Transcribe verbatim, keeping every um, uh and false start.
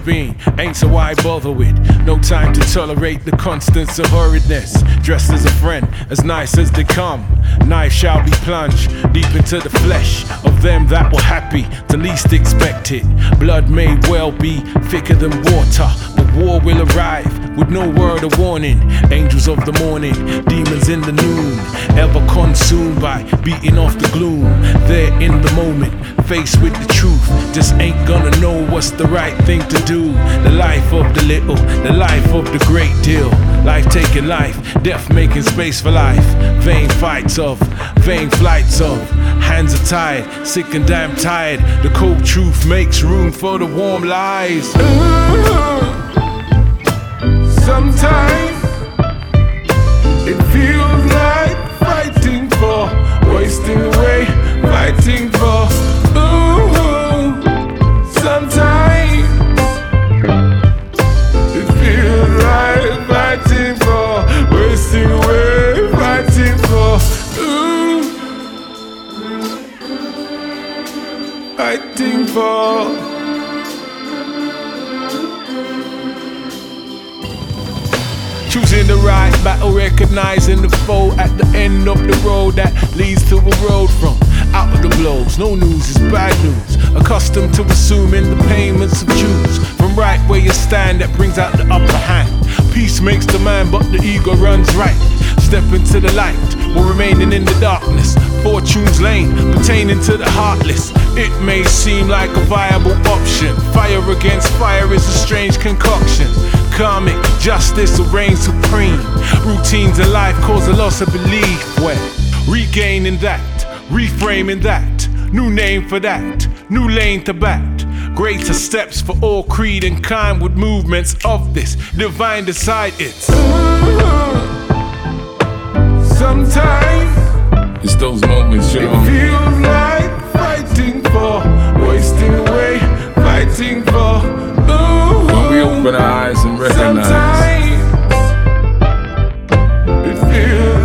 been, ain't so I bother with. No time to tolerate the constants of hurriedness. Dressed as a friend, as nice as they come. Knife shall be plunged deep into the flesh of them that were happy to least expect it. Blood may well be thicker than water, but war will arrive with no word of warning. Angels of the morning, demons in the noon, ever consumed by beating off the gloom. They're in the moment, faced with the truth, just ain't gonna know what's the right thing to do. The life of the little, the life of the great deal. Life taking life, death making space for life. Vain fights of, vain flights of. Hands are tied, sick and damn tired. The cold truth makes room for the warm lies. Sometimes it feels like fighting for, wasting away, fighting for. Ooh, sometimes it feels like fighting for, wasting away, fighting for. Ooh, fighting for. Choosing the right battle, recognizing the foe at the end of the road that leads to a road from out of the blows. No news is bad news. Accustomed to assuming the payments of Jews. From right where you stand, that brings out the upper hand. Peace makes the man, but the ego runs right. Step into the light, while remaining in the darkness. Fortune's lane, pertaining to the heartless. It may seem like a viable option. Fire against fire is a strange concoction. Karmic justice will reign supreme. Routines in life cause a loss of belief. When regaining that, reframing that, new name for that, new lane to bat. Greater steps for all creed and kind with movements of this divine decide it's. Sometimes it's those moments, you know. It feels like fighting for, wasting away, fighting for. Ooh, when we open our eyes and recognize. Sometimes it feels